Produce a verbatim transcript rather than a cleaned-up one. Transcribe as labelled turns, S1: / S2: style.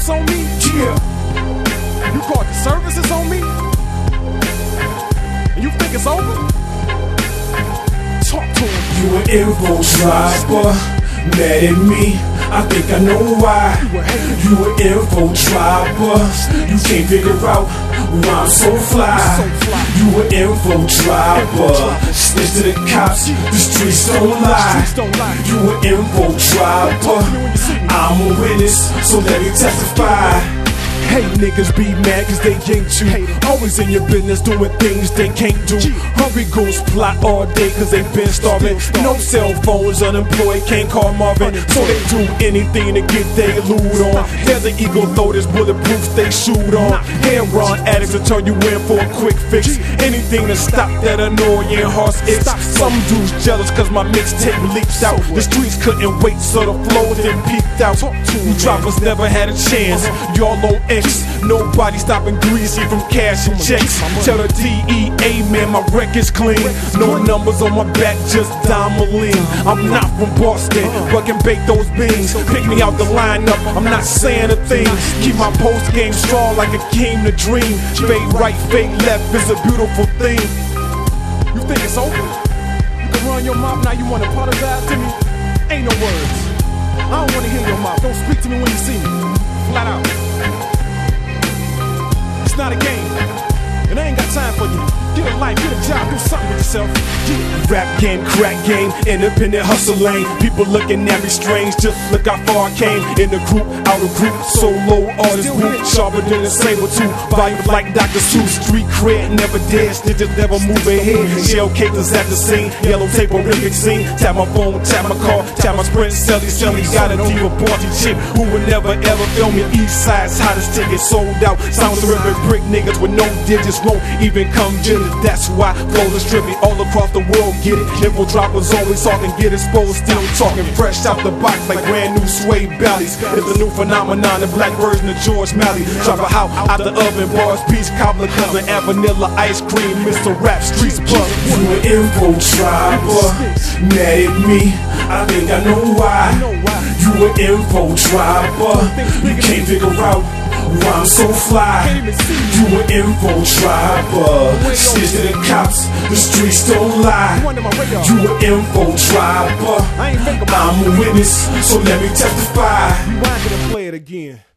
S1: service on me?
S2: Yeah.
S1: You called the services on me? And you think it's over? Talk to him.
S2: You an info dropper, mad at me, I think I know why. You an info dropper, you can't figure out why I'm so fly. You an info dropper, snitch to the cops, the streets don't lie. You an info dropper, I'm a witness, so let me testify.
S1: Hey, niggas be mad cause they ain't you. Always in your business doing things they can't do. Hungry goons plot all day cause they been starving. No cell phones, unemployed, can't call Marvin. So they do anything to get their loot on. There's an ego though that's bulletproof they shoot on. Heroin addicts will turn you in for a quick fix. Anything to stop that annoying horse itch. Some dudes jealous cause my mixtape leaked out. The streets couldn't wait so the flow then peaked out. You droppers never had a chance. Y'all low X. Nobody stopping greasy from cash and checks. Tell the D E A man my record's clean. No numbers on my back, just Dom-a-lean. I'm not from Boston, but can bake those beans. Pick me out the lineup, I'm not saying a thing. Keep my post game strong like a king to dream. Fade right, fade left is a beautiful thing. You think it's over? You can run your mouth, now you wanna apologize to me? Ain't no words. I don't wanna hear your mouth, don't speak to me when you see me. Flat out. It's not a game, and I ain't got time for you. Get a life, get a job, do something with yourself. Yeah.
S2: Rap game, crack game, independent hustle lane. People looking at me strange, just look how far I came. In the group, out of group, solo artist group, sharper than a saber tooth. Volumes like Doctor Seuss, street cred, never dead, stitches never move ahead. Shell capers at the scene, yellow tape Olympic scene. Tap my phone, tap my car, tap my sprint, selly, selly. Got a diva party chick who would never ever film me. East side's hottest ticket sold out. Sound terrific, brick niggas with no digits won't even come visit. That's why flows is trippy all across the world, get it. Info droppers always talking, get exposed, still talking fresh out the box like brand new suede bellies. It's a new phenomenon, the black version of George Malley. Drop a house out the oven, bars, peach cobbler, cousin, and vanilla ice cream, Mister Rap, streets buzz. You an info dropper, mad at me, I think I know why. You an info dropper, you can't figure out why I'm so fly. You an info dropper, snitch to the cops, the streets don't lie. You an info dropper, I'm a witness, so let me testify.
S1: Rewind it and play it again.